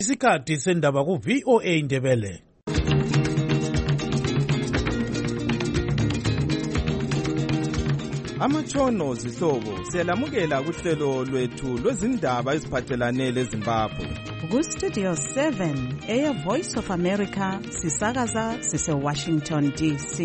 Isikhathi sendaba ku VOA Ndebele. Amatshono zihlobo siyalamukela kuhlelo lwethu lwezindaba eziphathelane leZimbabwe. Ku-Studio 7 Air Voice of America sisakaza sise-Washington DC.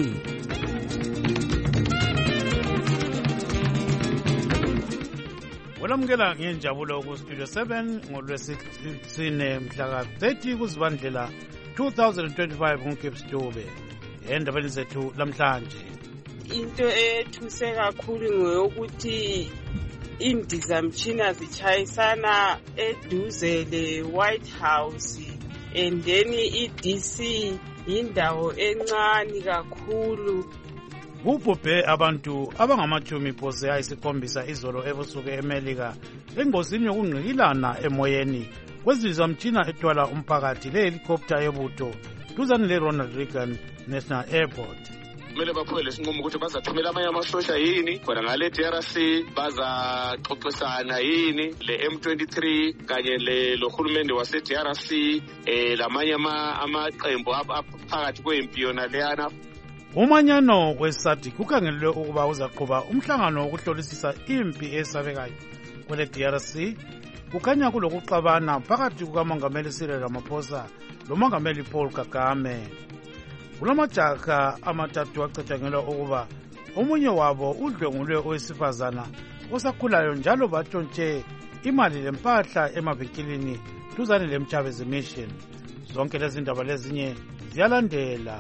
Olamukela ngenjabulo ku-Studio 7 ngolwesine mhla ka-30 kuZibandlela 2025 nguKeps Dube. Endabeni zethu lamhlanje. Into ethuse kakhulu ngoyokuthi indizamtshina zitshayisana eduze le-White House and then i-DC yindawo encane kakhulu. Kubhubhe abantu abangamachumi phose ayisikhombisa izolo ebusuku eMelika engozini yokungqikilana emoyeni kwezizamtshina ethwala umphakathi le-helicopter yebutho duzane le-Ronald Reagan National Airport. Kumele baphume lesinqumo ukuthi bazathumela amanye amasosha yini khona ngale DRC bazaxoxisana yini le M23 kanye lo hulumende wase DRC lamanye amaqembu aphakathi kwempi yona leyana. Umanyano weSADC kukhangelwe ukuba uzaqhuba umhlangano wokuhlolisisa impi esabekayo kwele DRC. Kukhanya kulokuxabana phakathi kukaMongameli Cyril Ramaphosa loMongameli Paul Kagame. Kulamajaha amathathu acathangelwa ukuba omunye wabo udlwengulwe owesifazana osakhulayo njalo batshontshe imali lempahla emavikilini duzane leMchabezi Mission. Zonke lezi ndaba lezinye ziyalandela.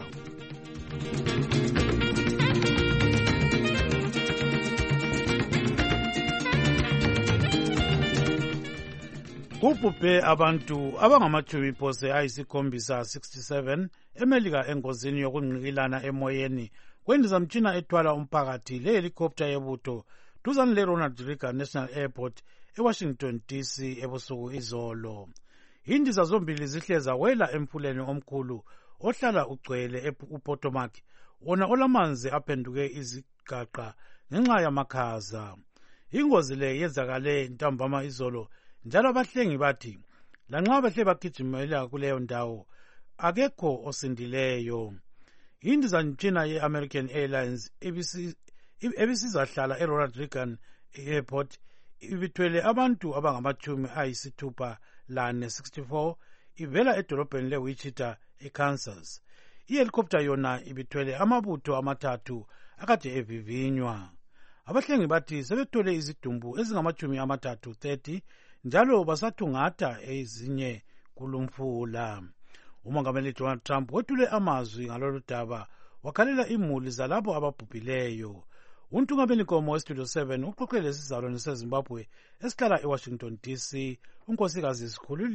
Kubhubhe abantu abangamachumi phose ayisikhombisa 67 eMelika engozini yokungqikilana emoyeni kwendizamtshina ethwala umphakathi le-helicopter yebutho duzane le-Ronald Reagan National Airport eWashington DC ebusuku izolo. Indiza zombili zihleza wela emfuleni omkhulu ohlala ugcwele uPotomac wona olamanzi aphenduke izigaqa ngenxa yamakhaza. Ingozi le yenzakale ntambama izolo njalo abahlengi bathi lanxa bahle bagijimela kuleyo ndawo akekho osindileyo. Indizamtshina ye-American Airlines ebisizahlala eRonald Reagan Airport ibithwele abantu abangamachumi ayisithupha lane 64 ivela edolobheni leWichita eKansas. I-helicopter yona ibithwele amabutho amathathu akade evivinywa. Abahlengi bathi sebethole izidumbu ezingamachumi amathathu 30 njalo basathungatha ezinye kulumfula. Umongameli Donald Trump wethule amazwi ngalolu daba wakhalela imuli zalabo ababhubhileyo. Untungabelinkomo weStudio 7 uxoxele isizalwane seZimbabwe esihlala eWashington DC unkosikazi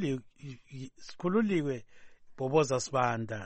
Sikhululiwe Bhoboza Sibanda.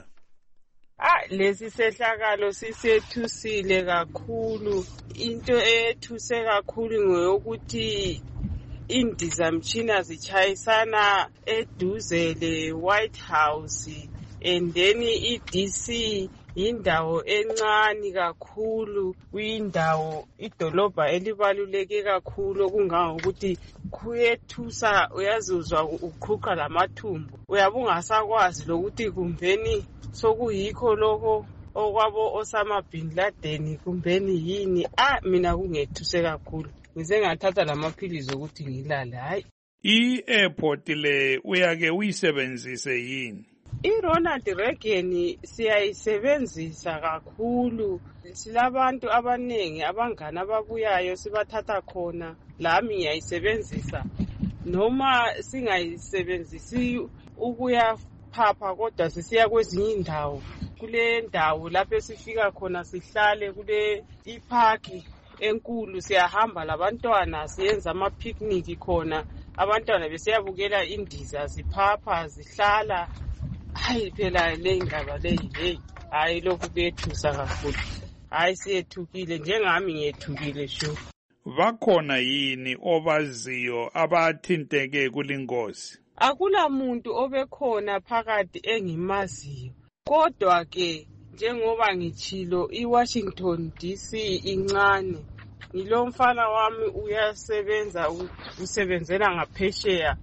Lesi sehlakalo sisethusile kakhulu. Into ethuse kakhulu ngoyokuthi indizamtshina zitshayisana eduze le-White House and then i-DC yindawo encane kakhulu, kuyindawo idolobha elibaluleke kakhulu okungangokuthi kuyethusa, uyazuzwa uqhuqa lamathumbu, uyabe ungasakwazi lokuthi kumbeni sokuyikho lokho okwabo Osama bin Laden kumbeni yini. Mina kungethuse kakhulu, ngize ngathatha lamaphilizi ukuthi ngilale. Hayi, i-airport le uyake uyisebenzise yini? I-Ronald Reagan siyayisebenzisa kakhulu. Silabantu abanengi abangana ababuyayo sibathatha khona. Lami ngiyayisebenzisa noma singayisebenzisi ukuya phapha kodwa sisiya kwezinye indawo. Kule ndawo lapho esifika khona sihlale kule iparki enkulu, siyahamba labantwana siyenza ama-picnic khona. Abantwana besiyabukela indiza ziphapha zihlala. Hayi phela le ndaba leyi, hayi lokhu kuyethusa kakhulu. Hayi siyethukile, njengami ngiyethukile sho. Bakhona yini obaziyo abathinteke kulingozi? Akula muntu obekhona phakathi engimaziyo, kodwa ke njengoba ngitshilo iWashington DC incane. Ngilomfana wami uyasebenza, usebenzela ngaphesheya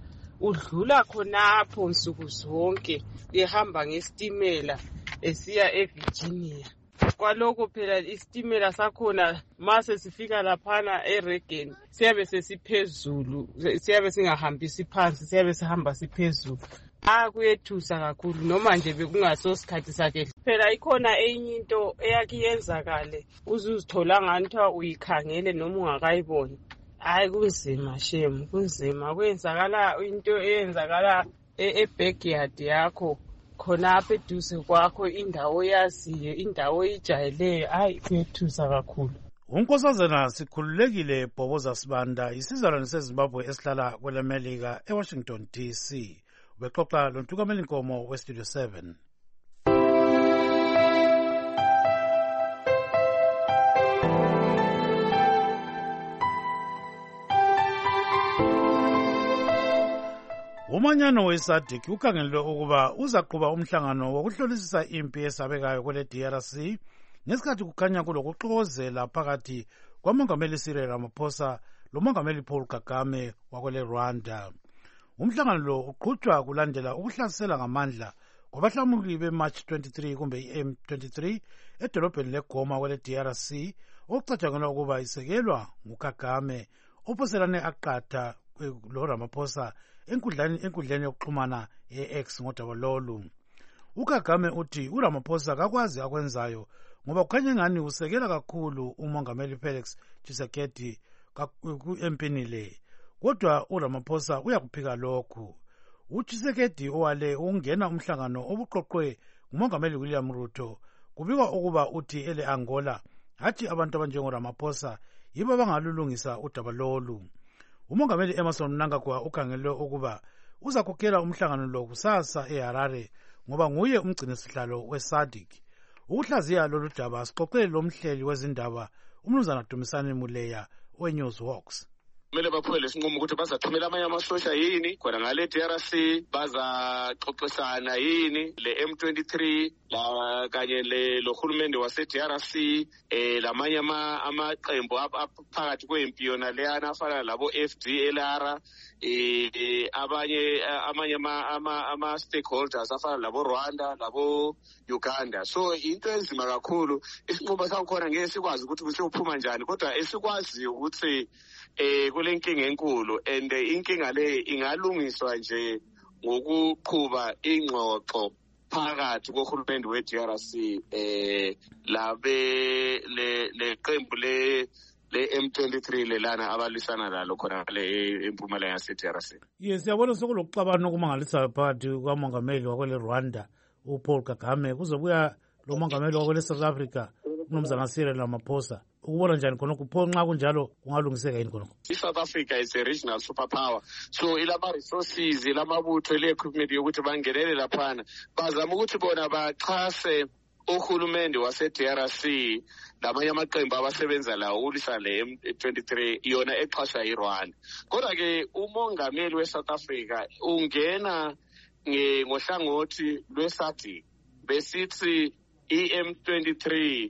udlula khonapho nsuku zonke ehamba ngestimela esiya eVirginia. Kwalokho phela istimela sakhona mase sifika laphana eReagan siyabe sesiphezulu, siyabe singahambisi phansi, siyabe sihamba siphezulu. Kuyethusa kakhulu noma nje bekungaso sikhathi sakhe. Phela ikhona enye into eyakiyenzakale uzuzithola nganthiwa uyikhangele noma ungakayiboni. Kunzima shame, kunzima. Kwenzakala into eyenzakala e-backyard yakho khonapha eduze kwakho, indawo yaziyo, indawo ijayeleyo. Kuyethusa kakhulu. Unkosazana sikhululekile Bhoboza Sibanda, isizalwane seZimbabwe esihlala kwelemelika eWashington DC. Ubexoxa loNtukamela Nkomo weStudio 7. Umanyano weSADC ukhangelwe ukuba uzaqhuba umhlangano wokuhlolisisa impi esabekayo kwele DRC ngesikhathi kukhanya kulokuxokozela phakathi kwamongameli Cyril Ramaphosa lomongameli Paul Kagame wakwele Rwanda. Umhlangano lo uqhutshwa kulandela ukuhlasela ngamandla kwabahlamuli beMarch 23 kumbe iM23 edolobheni leGoma kwele DRC okucatshangelwa ukuba isekelwa nguKagame ophoselane aqatha loRamaphosa enkundleni yokuxhumana ye-X ngodaba lolu. UKagame uthi uRamaphosa kakwazi akwenzayo ngoba kukhanya engani usekela kakhulu umongameli Felix Tshisekedi empini le. Kodwa uRamaphosa uyakuphika lokhu. UTshisekedi owale ungena umhlangano obuqoqwe ngumongameli William Ruto kubikwa ukuba uthi ele Angola hathi abantu abanjengoRamaphosa yibo abangalulungisa udaba lolu. Umongameli Emmerson Mnangagwa ukhangelwe ukuba uzakhokhela umhlangano lo kusasa eHarare ngoba nguye umgcinisihlalo weSADC. Ukuhlaziya lolu daba sixoxele lomhleli wezindaba uMnumzana Dumisani Muleya weNewsWalks. Kumele baphume lesinqumo ukuthi bazathumela amanye amasosha yini khona ngale DRC, bazaxoxisana yini le M23 la kanye lohulumende wase DRC, lamanye amaqembu aphakathi kwempi yona leyana afana labo FDLR, amanye ama stakeholders afana labo Rwanda labo Uganda. So into enzima kakhulu, isinqumo sakhona ngeke sikwazi ukuthi kusephuma njani, kodwa esikwazi ukuthi kule nkinga enkulu and inkinga le ingalungiswa nje ngokuqhuba ingxoxo phakathi kohulumende we-DRC le qembu le M23 lelana abalisana lalo khona le empumalanga yase-DRC. Yes, siyabona sokulokuxabana okumangalisayo phakathi kwamongameli wakwele Rwanda uPaul Kagame kuzobuya lo mongameli wakwele South Africa uMnumzana Cyril Ramaphosa. Ukubona njani khonokho pho nxa kunjalo kungalungiseka yini khonokho? South Africa is a regional superpower, so ilama resources ilamabutho le-equipment yokuthi bangenele laphana bazama ukuthi bona baxhase uhulumende wase-DRC lamanye amaqembu abasebenza lawo ukulisa le M23 yona exhaswa yiRwanda. Kodwa-ke umongameli we-South Africa ungena ngohlangothi lwe-SADC besithi i-M23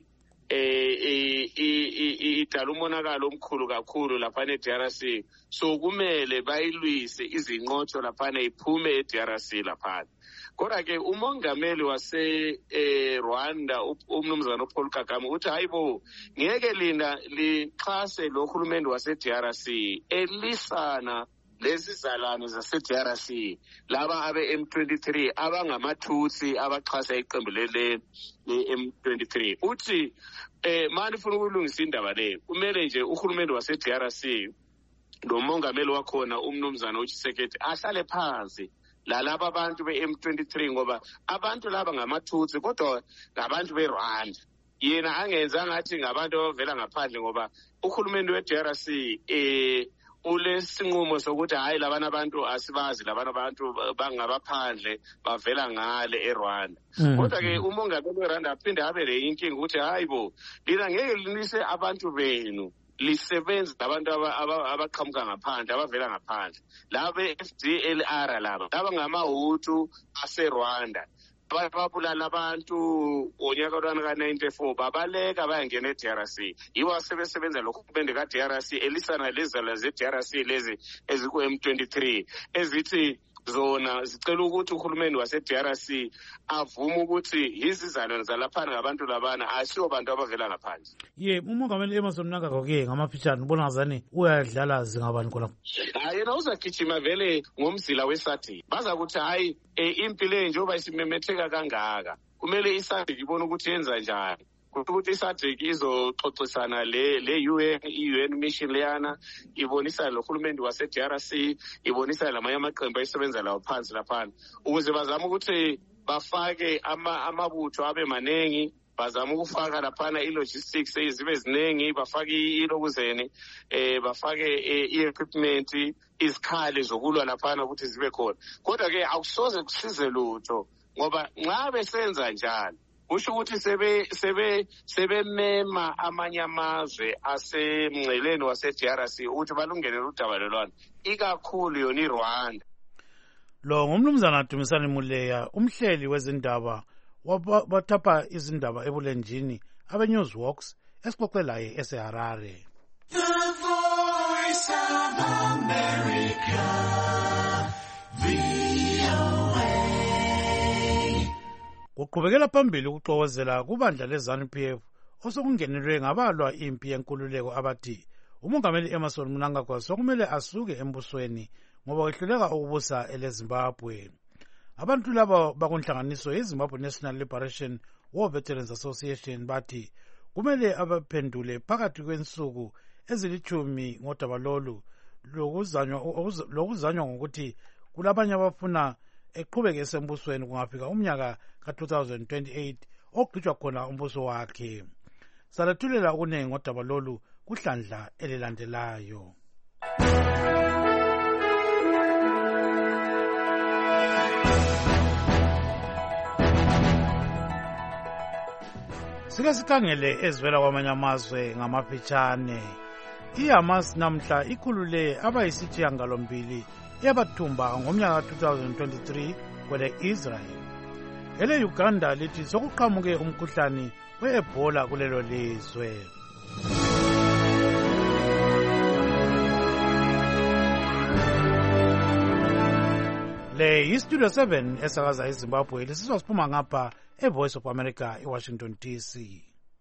idala umonakalo omkhulu kakhulu laphana eDRC, so kumele bayilwise izinqotho laphana iphume eDRC laphana. Kodwa-ke umongameli wase Rwanda uMnumzana uPaul Kagame uthi hayibo ngeke lina lixhase lo hulumende wase-DRC elisana lezi zalane zase-DRC laba abe-M23 abangamathuthi abaxhasa iqembu le-M23. Uthi manje ufuna ukulungisa indaba le kumele nje uhulumende wase-DRC nomongameli wakhona uMnumzana uTshisekedi ahlale phansi lalaba abantu be-M23 ngoba abantu laba ngamathuthi kodwa ngabantu beRwanda. Yena angenza ngathi ngabantu abavela ngaphandle ngoba uhulumende we-DRC ulesinqumo sokuthi hayi labana abantu asibazi, labana abantu bangabaphandle bavela ngale eRwanda. Kodwa-ke umongameli weRwanda aphinde abe le inkinga ukuthi hayibo lina ngeke linise abantu benu lisebenza labantu abaqhamuka ngaphandle abavela ngaphandle laba FDLR laba ngamaHutu aseRwanda babulala abantu ngonyaka ka-94 babaleka bayangena eDRC. Yibo asebesebenzalohulumende ka-DRC elisana lezala ze-DRC lezi eziku-M23 ezithi zona zicela ukuthi uhulumeni wase-DRC avume ukuthi izizalwane zalaphana ngabantu labana asiyo bantu abavela ngaphandle. umongameli Emmerson Mnangagwa-ke ngamafitshane ubona ngazani uyadlala zingabani khona? Yena uzagijima vele ngomzila weSADC. Baza kuthi hayi impilo njengoba isimemetheka kangaka kumele iSADC ibone ukuthi yenza njani. Ukuthi iSADC izoxoxisana le UN mission leyana, ibonisa lohulumeni wase-DRC, ibonisa lamanye amaqembu ayisebenza lawo phansi laphana ukuze bazame ukuthi bafake amabutho abe manengi, bazama ukufaka laphana i-logistics zibe ziningi, bafake ilokuzeni bafake i-equipment, izikhali zokulwa laphana ukuthi zibe khona. Kodwa-ke akusoze kusize lutho ngoba nxa besenza njalo kusho ukuthi sebemema amanye amazwe asemngceleni wase-DRC ukuthi balungelele udaba lolwana, ikakhulu yona iRwanda. Lo ngumnumzana Dumisani Muleya, umhleli wezindaba wathapha izindaba ebulenjini abe-Newsworks esixoxe laye eseHarare. The Voice of America, kuqhubekela phambili ukuxokozela kubandla le-ZANU-PF osokungenelwe ngabalwa impi yenkululeko abathi umongameli Emmerson Mnangagwa sokumele asuke embusweni ngoba wehluleka ukubusa eleZimbabwe. Abantu laba bakunhlanganiso yeZimbabwe National Liberation War Veterans Association bathi kumele abaphendule phakathi kwensuku ezilithumi ngodaba lolu lokuzanywa ngokuthi kulabanye abafuna eqhubeke esembusweni kungafika umnyaka ka-2028 ogqitshwa khona umbuso wakhe. Salethulela okunengi ngodaba lolu kuhlandla elilandelayo. Sike sikhangele ezivela kwamanye amazwe ngamafitshane. IHamas namhla ikhulule abayisithiyangalombili yabathumba ngomnyaka 2023 kwele Israel. Ele Uganda lithi sokuqhamuke umkhuhlane we-Ebola kulelo lizwe. Le yiStudio 7 esakaza eZimbabwe lisizwa siphuma ngapha eVoice of America eWashington DC.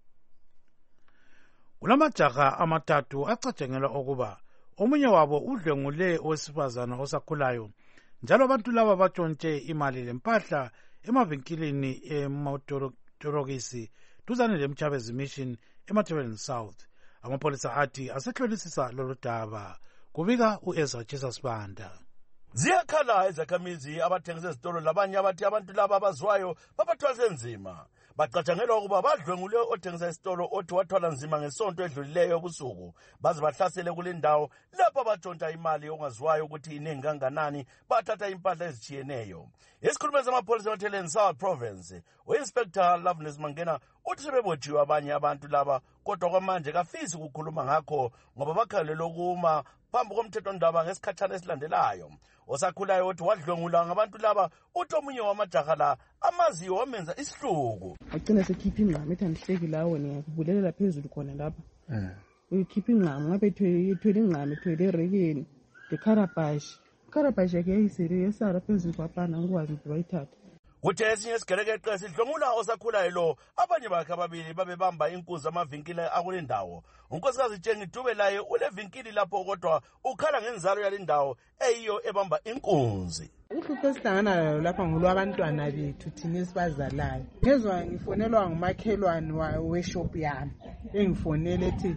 Kulamajaha amathathu acatshangelwa ukuba omunye wabo udlwengule owesifazana osakhulayo njalo abantu laba batshontshe imali lempahla emavinkilini emotorokisi duzane leMchabezi Mission eMatabeleland South. Amapolisa athi asehlolisisa lolu daba. Kubika uEzra Chisasibanda. Ziyakhala izakhamizi abathengisa ezitolo labanye abathi abantu laba abazwayo babathwalise nzima. Bacatshangelwa ukuba badlwengule othengisa isitolo othi wathwala nzima ngesonto edlulileyo ebusuku baze bahlasele kule ndawo lapho abatshontsha imali ongazwayo ukuthi iningi kanganani bathatha impahla ezichiyeneyo. Isikhulumi samapolisa eMatabeleland South Province uInspector Loveness Mangena uthi sebebotshiwe abanye abantu laba kodwa kwamanje kafisi ukukhuluma ngakho ngoba bakhalelwe ukuma phambi komthethondaba ngesikhatshana esilandelayo. Osakhulayo uthi wadlwengula ngabantu laba uthi omunye wamajaha la amaziyo wamenza isihluku. Agcina sekhipha ingqama ethi andihleki lawo ngiyakubulelela phezulu khona lapha. Uyikhipha ingqama ngabe ethwele ingqama ethwele erekeni Karabashi yakhe yayisele yesara phezulu kwapana ngikwazi ukuthi bayithatha. Uthe esinye isigerekeqe sidlwengula osakhulayo lo abanye bakhe ababili babebamba inkunzi amavinkili akule ndawo. Unkosikazi Tshengidube laye ule vinkili lapho kodwa ukhala ngenzalo yale ndawo eyiyo ebamba inkunzi. Uhlupho esihlangana lalo lapha ngolwabantwana bethu thina esibazalayo. Ngezwa ngifonelwa ngumakhelwane weshop yami engifonele ethi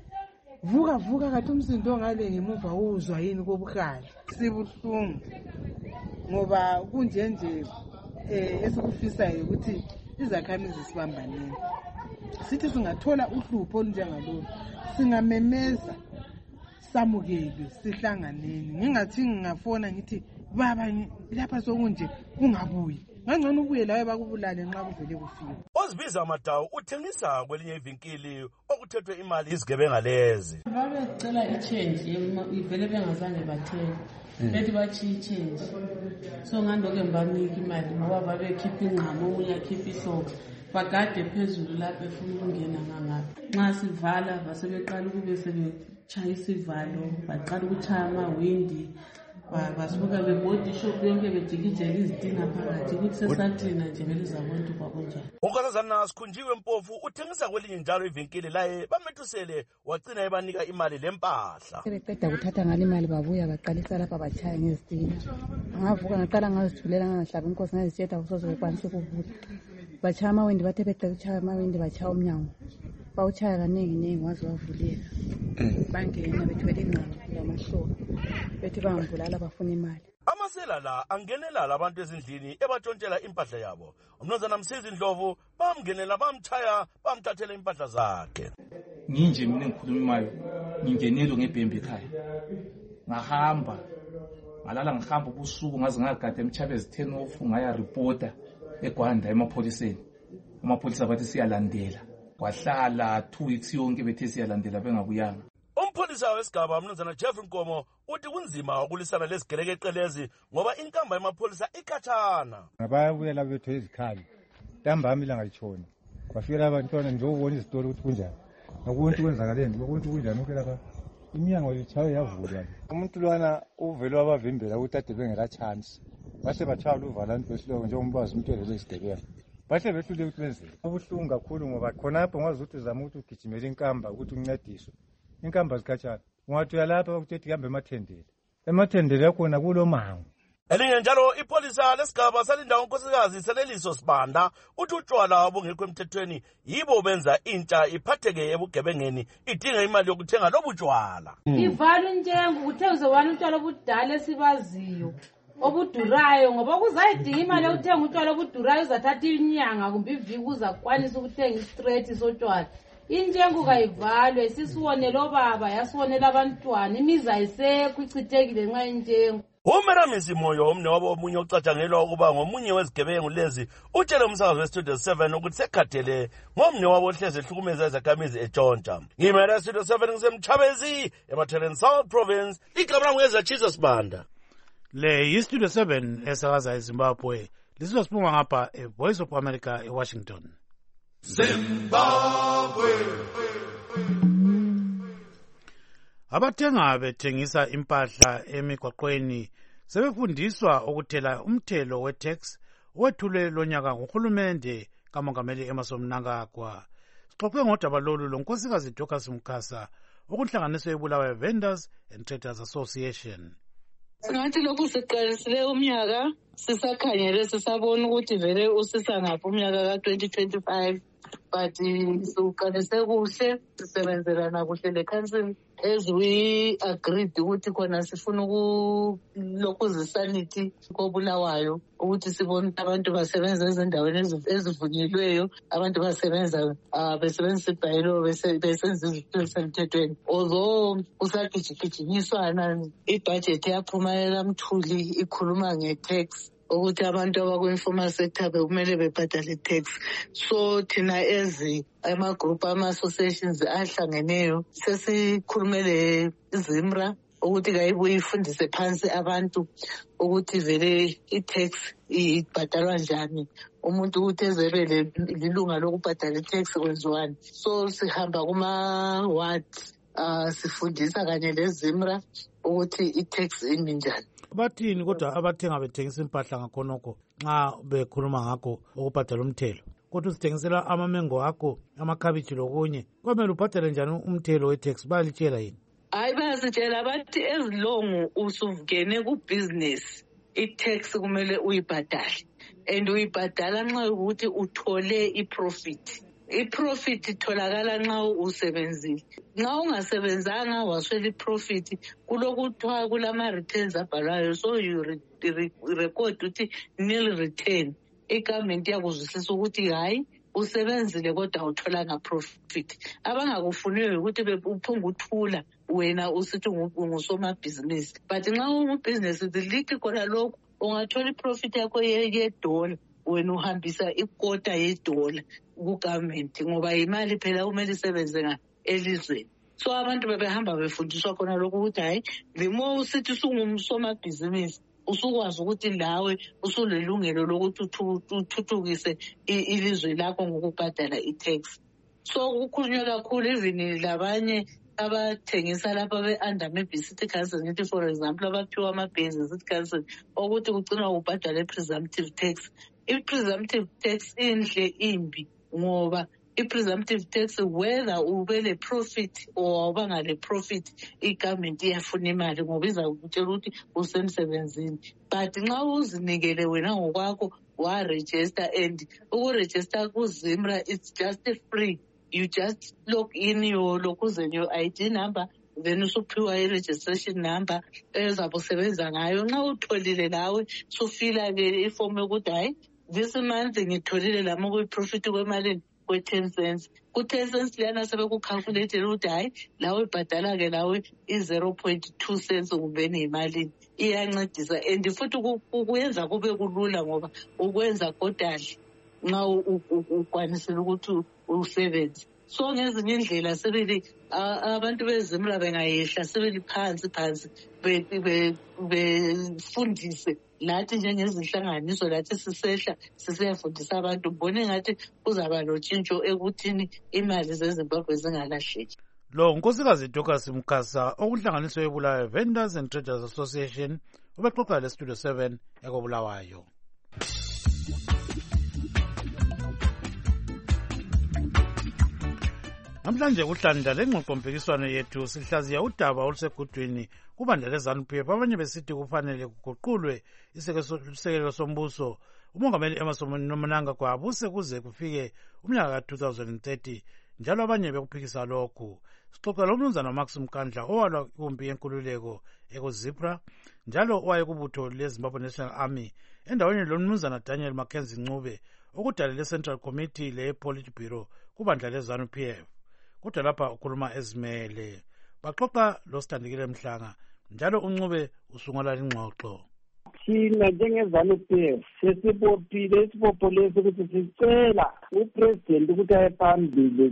vuka kathi umsindo ngale ngemuva uzwa yini kobukhali. Sibuhlungu ngoba kunjenje esikufisayo ukuthi izakhamizi sibambaneni. Sithi singathola uhlupho olunjengalolu singamemeza samukele sihlanganeni. Ngingathi ngingafona ngithi baba lapha sokunje kungabuyi ngangcono ubuye lawe bakubulale nxa kuvele kufika. Ozibiza Madawu uthengisa kwelinye ivinkili okuthethwe imali izigebenga lezi. Babecela i-change ivele bengazange bathenge. Bethi bachiye i-change. So ngandoke ngibanika imali ngoba babekhipha ingqama omunye akhipha isoko. Bagade phezulu lapha efuna ukungena ngangapha. Nxa sivala basebeqala ukube sebetshaya isivalo, baqala ukuchaya amawindi. basibuka bebhodi shop yonke bejikijela izitina phakathi ukuthi sesathina nje vele zabona ukuthi kwakunjani. unkosazana Sikhunjiwe Mpofu uthengisa kwelinye njalo ivinkili laye bamethusele wagcina ebanika imali lempahla. Sebeqeda kuthatha ngale imali babuya baqalisa lapha bachaya ngezitina. Ngavuka ngaqala ngazithulela ngahlaba inkosi ngazitshela ukusoze bekwanise ukuvuka. Bachaya amawindi bathe beqeda ukuchaya amawindi bachaya umnyango. Bawuchaya kaningi waze wavulela. Bangena bethwele ingqondo lamahlobo. Bethi bangivulala bafuna imali. Amasela la angenela labantu ezindlini ebatshontshela impahla yabo. Umnumzana Msizi Ndlovu bamngenela bamchaya bamthathela impahla zakhe. Nginje mina engikhulumayo ngingenelo ngebhembe ekhaya. Ngahamba ngalala ngihamba ubusuku ngaze ngagada emchabezi 10 off ngaya reporter eGwanda emapholiseni. Amapholisa bathi siyalandela. Kwahlala 2 weeks yonke bethe siyalandela bengabuyanga. Umpholisa wesigaba umnumzana Jeffrey Nkomo uthi kunzima ukulisana lesigelekeqelezi ngoba inkamba yamapholisa ikhathana. Bayabuyela bethu izikhali. Ntambama ilanga litshona. Bafika abantwana nje ubona izitolo ukuthi kunjani. Nokuntu kwenzakaleni, nokuntu kunjani ukhe lapha. Iminyango lichawe yavulwa. Umuntu lwana uvelo abavimbela ukuthi ade bengela chance. Base bathwala uvalani besiloko nje umbazi umntwana lesidebela. Bahle behlule ukuthi benze. Ubuhlungu kakhulu ngoba khonapho ngazi ukuthi uzama ukuthi ugijimele inkamba ukuthi uncediswe. Inkamba zikhathana. Ungathi uyalapha ukuthi ihambe emathendele. Emathendele yakhona kulo mango. Elinye njalo ipolisa lesigaba salindawo unkosikazi Seleliso Sibanda uthi utshwala obungekho emthethweni yibo benza intsha iphatheke ebugebengeni idinga imali yokuthenga lobutshwala. Ivala injengo ukuthenga wani utshwala obudala esibaziyo obudurayo ngoba kuzayidinga imali yokuthenga utshwala obudurayo uzathatha inyanga kumbe iviki uzakwanisa ukuthenga istraight sotshwala. Injengo kayivalwe sisiwonela obaba yasiwonela abantwana imiza isekho ichithekile nxa injengo. Umeramisi Moyo omne wabo omunye ocatshangelwa ukuba ngomunye wezigebengu lezi utshele umsakazo weStudio 7 ukuthi sekhathele ngomne wabo ohleze ehlukumeza izakhamizi eTshontsha. Ngimera Studio 7 ngisemchabezi eMatheleni South Province igama ngeza Jesus Banda. Le yiStudio 7 esakaza eZimbabwe lisilo siphuma ngapha eVoice of America eWashington. Zimbabwe. Abathenga bethengisa impahla emigwaqweni sebefundiswa ukuthela umthelo wetax owethulwe lonyaka nguhulumende kamongameli Emmerson Mnangagwa. Sixoxe ngodaba lolu lonkosikazi Dorcas Mkhasa okunhlanganiswe eBulawayo Vendors and Traders Association. Singathi lokhu siqalisile umnyaka sisakhanyele sisabona ukuthi vele usisa ngaphi umnyaka ka2025 but siqalise kuhle sisebenzelana kuhle leCouncil as we agreed ukuthi khona sifuna ukulokhu zisanity koBulawayo ukuthi sibone abantu basebenza ezindaweni ezivunyelweyo abantu basebenza besebenzisa ibhayilo besenza izinto ezisemthethweni. Although kusagijigijinyiswana ibudget yaphumelela Mthuli ikhuluma nge-tax ukuthi abantu abakwi-informal sector bekumele bebhadale tax. So thina ama-group ama-associations ahlangeneyo sesikhulumele iZimra ukuthi kayibuye ifundise phansi abantu ukuthi vele i-tax ibhadalwa njani, umuntu ukuthi ezebe lilunga lokubhadala i-tax kwenziwani. So sihamba kuma-ward sifundisa kanye leZimra ukuthi i-tax imi njani. Bathini kodwa abathenga bethengisa impahla ngakhonokho nxa bekhuluma ngakho ukubhadala umthelo? Kodwa usithengisela amamengo akho, amakhabitshi lokunye, kwamele ubhadale njani umthelo wetax? Bayalitshela yini? Hayi bayasitshela bathi ezilongu usuvukene ku-business i-tax kumele uyibhadale and uyibhadala nxa ukuthi uthole i-profit. I-profit itholakala nxa usebenzile. Nxa ungasebenzanga waswela i-profit kulokuthiwa kulama-returns abhalwayo, so you record ukuthi nil return. I-government yakuzwisisa ukuthi hayi usebenzile kodwa utholanga profit. Abangakufuniyo ukuthi uphunga uthula wena usithi ungusomabhizinisi. But nxa ungubhizinisi diliki khona lokhu ungathola i-profit yakho $1 wena uhambisa ikota $1 ku-government ngoba imali phela kumele isebenze elizweni. So abantu bebehamba befundiswa khona lokhu ukuthi hayi limo usithi usungumsomabhizinisi usukwazi ukuthi lawe usulelungelo lokuthi uthuthukise ilizwe lakho ngokubhadala i-tax. So kukhulunywa kakhulu even labanye abathengisa lapha be-under maybe city council ngithi for example abaphiwa ama-base city council ukuthi kugcinwa ubhadala i-presumptive tax. I-presumptive tax inhle imbi ngoba i-presumptive tax whether ube le-profit or awubanga le-profit i-government iyafuna imali ngoba izakutshela ukuthi usemsebenzini. But nxa uzinikele wena ngokwakho wa-register and uku-register ku-ZIMRA it's just free. You just log in your ID number, then usuphiwa i-registration number ezabe usebenza ngayo. Nxa utholile lawe sufila-ke ifomu yokuthi hayi this month ngitholile lami kuyi-profit kwemalini kwe-10 cents. Ku-10 cents liyana sebekukhalkuletele ukuthi hayi lawe ibhadala-ke lawe i-0.2 cents kumbeni yimalini. Iyancedisa and futhi kuyenza kube kulula ngoba ukwenza kodali nxa ukwanisile ukuthi usebenze. So ngezinye indlela sebeli abantu beZIMRA bengayehla sebeli phansi befundise lathi njengezinhlanganiso lathi sisehla sisiyafundisa abantu. Mbone ngathi kuzaba lotshintsho ekuthini imali zeZimbabwe zingalahleki. Lo unkosikazi Dorcas Mkhasa okuhlanganiswe eBulawayo Vendors and Traders Association ubexoxa leStudio 7 ekobulawayo. Namhlanje kuhlanda lengxoxompikiswano yethu sihlaziya udaba olusegudwini kubandla leZANU-PF. Abanye besithi kufanele kuguqulwe isekelo sombuso umongameli Emmerson Mnangagwa kwabuse kuze kufike umnyaka ka-2030 njalo abanye bekuphikisa lokhu. Sixoxa lomnumzana Max Mkandla owalwa kumpi yenkululeko ekuZIPRA njalo owayekubutho leZimbabwe National Army endaweni lomnumzana Daniel Mackenzie Ncube okudalele Central Committee le-Politburo kubandla leZANU-PF. Kodwa lapha ukhuluma ezimele baxoxa loSithandekile Mhlanga njalo uNcube usungula ingxoxo. Thina njengeZANU-PF sesibophile isibopho lesi ukuthi sicela upresident ukuthi aye phambili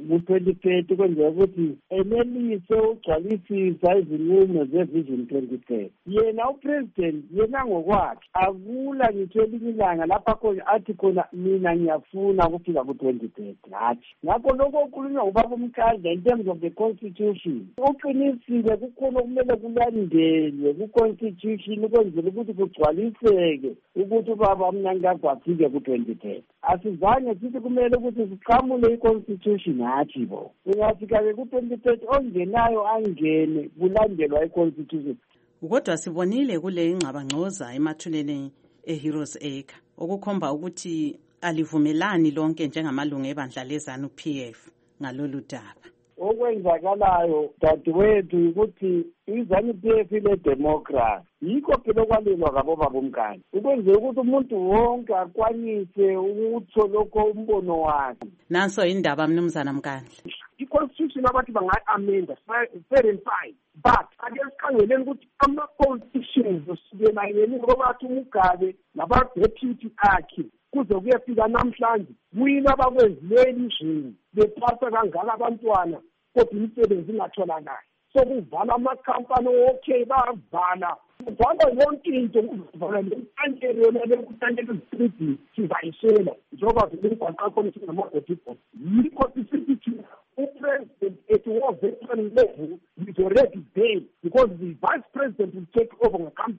ku-2030 kwenzeka ukuthi enelise ugcwalisisa izinqumo ze-Vision 2030. Yena upresident yena ngokwakhe akula ngitho elinye ilanga lapha khona athi khona mina ngiyafuna ukufika ku-2030 hathi. Ngakho lokho okukhulunywa ngubaba uMkandla in terms of the constitution uqinisile kukhona okumele kulandelwe ku-constitution ukwenzela ukuthi kugcwaliseke ukuthi ubaba Mnangagwa afike ku-2030. Asizange sithi kumele ukuthi siqhamule i-constitution hathi bo. Ungafika-ke ku-2030 ongenayo angene kulandelwa i-constitution. Kodwa sibonile kule ingxabangxoza emathuleni eHeroes Acre okukhomba ukuthi alivumelani lonke njengamalungu ebandla leZANU-PF ngalolu daba. Okwenzakalayo dadewethu ukuthi iZANU-PF ile-democracy yikho phela okwalelwa ngabobaba uMkandla ukwenzela ukuthi umuntu wonke akwanise ukutholokho umbono wakhe. Nanso indaba mnumzana Mkandla. I-constitution abathi bangayi-amenda fair and fine but ake sikhangeleni ukuthi ama-politicians osukela yena ngobathi uMugabe nabadeputy akhe kuze kuyefika namhlanje kuyini abakwenzile nje bephatha kangaka abantwana kodwa imisebenzi ingatholakali. So kuvala amakhampani okay bavala kuvala yonke into kuvala nentankeri yona lekutankeri ezitreet sizayishela njengoba vele imigwaqo khona sinama-people yikho sisithi upresident at war veteran level is already there because the vice president will take over ngakam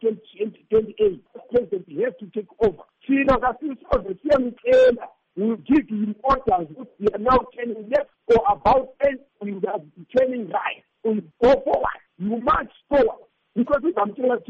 2028. The president has to take over. Thina kasisoze siyamcela we give him orders we are now turning left or about 10 we are turning right. We go forward. You march forward. Because if I'm telling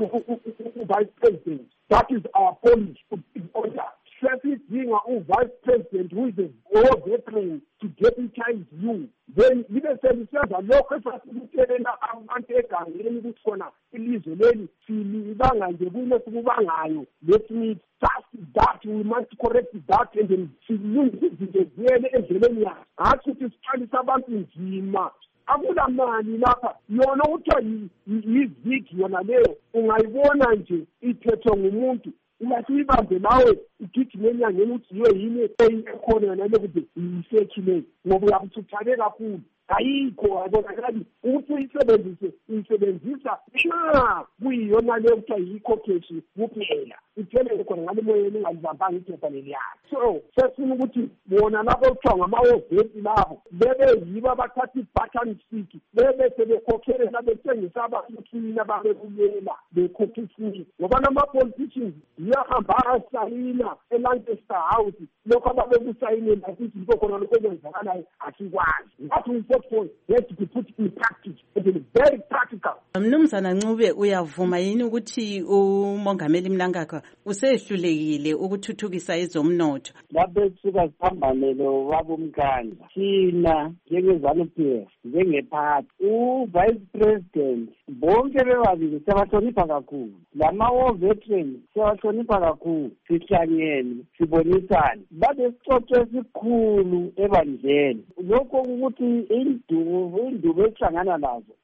you vice president, that is our policy order. Traffic being our vice president who is a war veteran to deputize you. Then even services are local facilities abantu egangeni ukuthi khona ilizwe leli silibanga nje kule sikubangayo. Let me just that we must correct that and then silungise izinto ziyele endleleni yayo. Hathi ukuthi siqalise abantu nzima. Akula mali lapha yona uthiwa yizigi yona leyo ungayibona nje ithethwa ngumuntu ungasiyibambe nawe igijime enyangeni ukuthi yiyo yini ekhona yona lokuthi yisekhile ngoba uyakuthuthabe kakhulu ayikho abonakali ukuthi uyisebenzisa nxa kuyiyona leyo kuthiwa yikho keshi kuphela ithelele khona ngale moyeni ungalizambanga iphepha leliyana. So sesifuna ukuthi bona labo kuthiwa ngama-oveti labo bebe yibo abathatha i-button stick bebe sebekhokhelela bethengisa abakuthina babekulela bekhokha isini ngoba nama-politicians iyahamba asayina e-Lancaster House lokho ababekusayinela ukuthi yikho khona lokho okwenzakalayo asikwazi. What we fought for has to be put in practice. It is very practical. Mnumzana Ncube, uyavuma yini ukuthi umongameli Mnangagwa usehlulekile ukuthuthukisa ezomnotho? Lapho suka siphambanele wabomkhandla thina njengezanu-PF njengephathi u-vice president bonke bebabili siyabahlonipha kakhulu, lama-war veterans siyabahlonipha kakhulu, sihlangene sibonisane babe sicotho esikhulu ebandleni. Lokho ukuthi indubo esihlangana lazo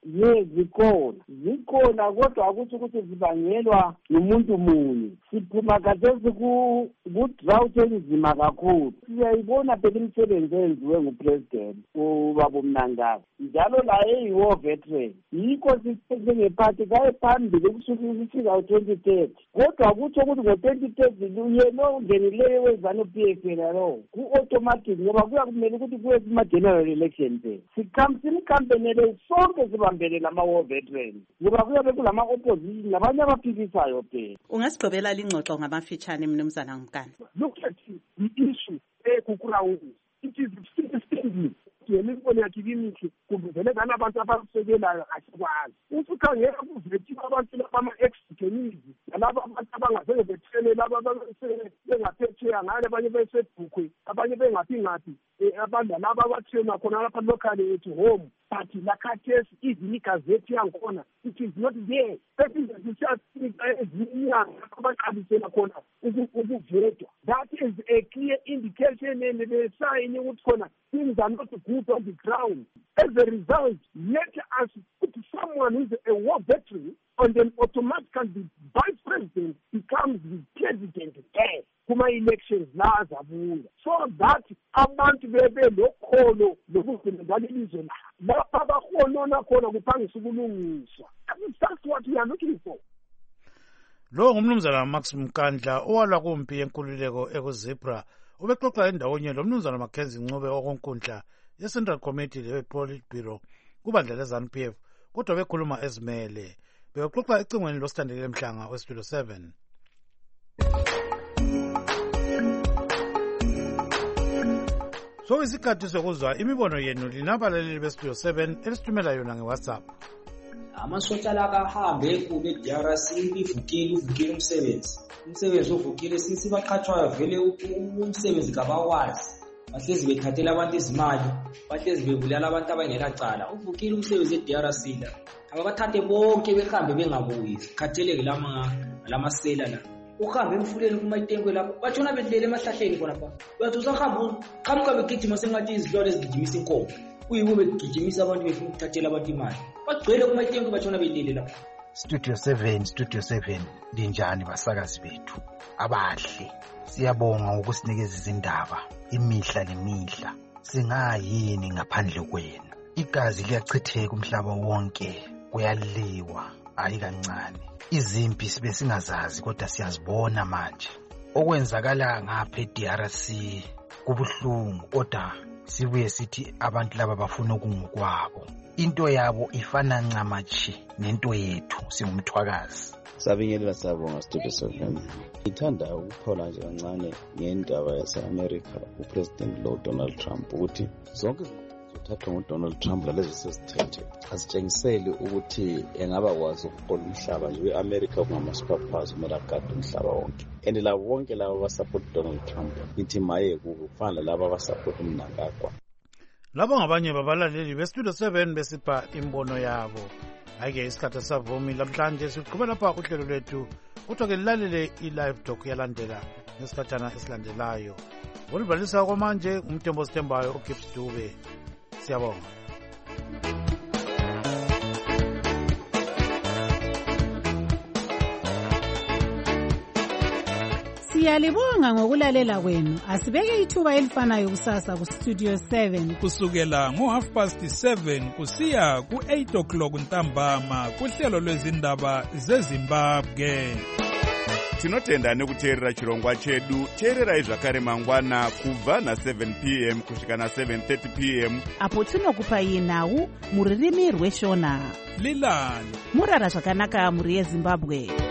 zikhona kodwa akuthi ukuthi zibangelwa ngumuntu munye. Siphuma kathesi ku-drought enzima kakhulu. Siyayibona phela imisebenzi eyenziwe ngupresident ubaba Mnangagwa njalo laye eyi-war veteran. Yikho njengephathi kaye phambili ukufika u-2030 kodwa akutsho ukuthi ngo-2030 yena ongenileyo wezanu-PF yena lo ku-automatic ngoba kuya kumele ukuthi kuye kuma-general election phela simkhampenele sonke sibambele lama-war veterans ngoba kuyabe kulama-opposition labanye abaphikisayo phela. Ungasigqibela lingxoxo ngamafitshane Mnumzana Nkani. Look at the issue ekuground. It is extending. Yemibone yakhe imithi kuvele ngani abantu abasekelayo asikwazi. Usukhangela kuvethi abantu abama-ex-detainees nalabo abantu abangazange bethele laba bengaphetsheya ngale abanye besebhukhwe abanye bengaphi abantu laba abathena khona lapha locally at home. But lakhathesi even igazethi yangikhona it is not there. Abaqabisela khona ukuvedwa. That is a clear indication and the sign ukuthi khona things are not good on the ground. As a result, let us put someone who is a war veteran and then automatically the vice president becomes the president there. Kuma-elections la azabuya so that abantu bebe lokholo lokuzenzela ilizwe lapha abahonona khona kuphangisa ukulungiswa. That's what we are looking for. Lo ngumnumzana Max Mkandla owalwa kumpi yenkululeko ekuzebra ubexoxa endawonye lo mnumzana Mackenzie Ncube okonkundla ye-Central Committee le-Politburo kubandla le-ZANU-PF kodwa bekhuluma ezimele bexoxa ecingweni lositandekile Mhlanga weStudio 7. So isikhathi sokuzwa imibono yenu linabalaleli beStudio 7 elisithumela yona ngeWhatsApp. Amasotsha la kahambe kube DRC ivukile umsebenzi uvukile sibaqhathwayo vele umsebenzi kabawazi bahlezi bethathela abantu izimali bahlezi bebulala abantu abangelacala uvukile umsebenzi eDRC la ababathathe bonke behambe bengabuyi khatheleke lamasela la uhambe emfuleni kumayitengwe lapho batshona bedlele emahlahleni khona pha bathi usahamba qhamuka begijima sengathi izilwane ezigijimisa inkomo kuyibo begijimisa abantu befuna ukuthathela abantu imali bagcwele kumayitengwe batshona bedlele lapho. Studio 7 linjani basakazi bethu abahle, siyabonga ukusinikeza izindaba imihla nemihla. Singayini ngaphandle kwenu? Igazi liyachitheka umhlaba wonke, kuyaliwa hayi kancane. Izimpi sibe singazazi kodwa siyazibona manje. Okwenzakala ngapha eDRC kubuhlungu kodwa sibuye sithi abantu laba bafuna okungokwabo. Into yabo ifana ncamachi nento yethu singumthwakazi. Sabingelela sabonga Studio 7. Ngithanda ukuphola nje kancane ngendaba yase-America uPresident Donald Trump ukuthi zonke zithathwa nguDonald Trump lalezo sesithethe asitshengiseli ukuthi engaba kwazi ukuqola umhlaba nje we-America kungama-superpowers kumele agade umhlaba wonke and labo bonke laba abasupport Donald Trump ngithi maye kufana laba abasupport uMnangagwa. Labo ngabanye babalaleli beStudio 7 besipha imbono yabo. Ayike isikhathi savumi namhlanje siqhubeka lapha uhlelo lwethu kodwa-ke lilalele i-live talk yalandela ngesikhathana esilandelayo. Olubhalisa kwamanje umthembo sithembayo uGibbs Dube. Siyabonga. Siyalibonga ngokulalela kwenu. Asibeke ithuba elifanayo kusasa ku Studio 7 kusukela ngo7:30 kusiya ku8 ntambama kuhlelo lwezindaba zeZimbabwe. Tinotenda nekuteerera chirongwa chedu. Teererai zvakare mangwana kubva na7 p.m. kusvika na7:30 p.m. apo tinokupai nhau mururimi rweshona. Lilani murara zvakanaka muri yeZimbabwe.